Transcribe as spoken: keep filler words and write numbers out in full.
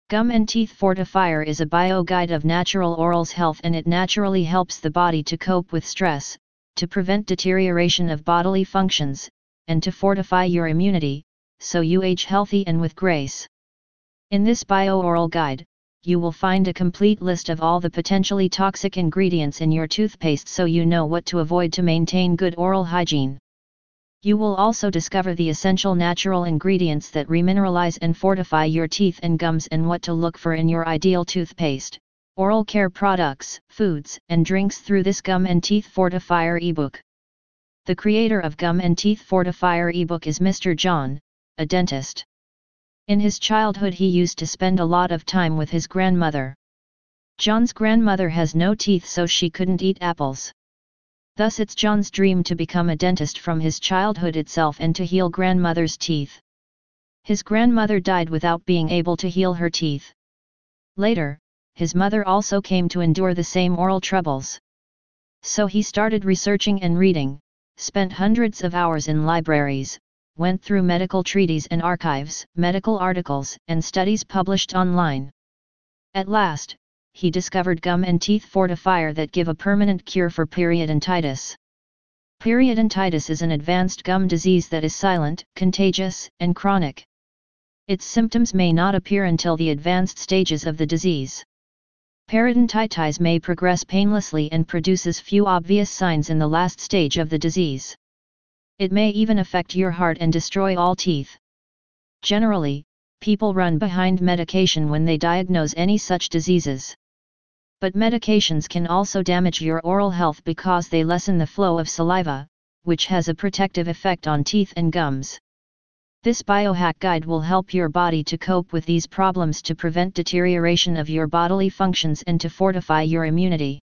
Gum and Teeth Fortifier is a bio guide of natural oral health, and it naturally helps the body to cope with stress, to prevent deterioration of bodily functions, and to fortify your immunity, so you age healthy and with grace. In this bio oral guide, you will find a complete list of all the potentially toxic ingredients in your toothpaste, so you know what to avoid to maintain good oral hygiene. You will also discover the essential natural ingredients that remineralize and fortify your teeth and gums, and what to look for in your ideal toothpaste, oral care products, foods, and drinks through this Gum and Teeth Fortifier ebook. The creator of Gum and Teeth Fortifier ebook is Mister John, a dentist. In his childhood he used to spend a lot of time with his grandmother. John's grandmother has no teeth, so she couldn't eat apples. Thus it's John's dream to become a dentist from his childhood itself and to heal grandmother's teeth. His grandmother died without being able to heal her teeth. Later, his mother also came to endure the same oral troubles. So he started researching and reading, spent hundreds of hours in libraries, went through medical treatises and archives, medical articles, and studies published online. At last, he discovered Gum and Teeth Fortifier that give a permanent cure for periodontitis. Periodontitis is an advanced gum disease that is silent, contagious, and chronic. Its symptoms may not appear until the advanced stages of the disease. Periodontitis may progress painlessly and produces few obvious signs in the last stage of the disease. It may even affect your heart and destroy all teeth. Generally, people run behind medication when they diagnose any such diseases. But medications can also damage your oral health because they lessen the flow of saliva, which has a protective effect on teeth and gums. This biohack guide will help your body to cope with these problems, to prevent deterioration of your bodily functions and to fortify your immunity.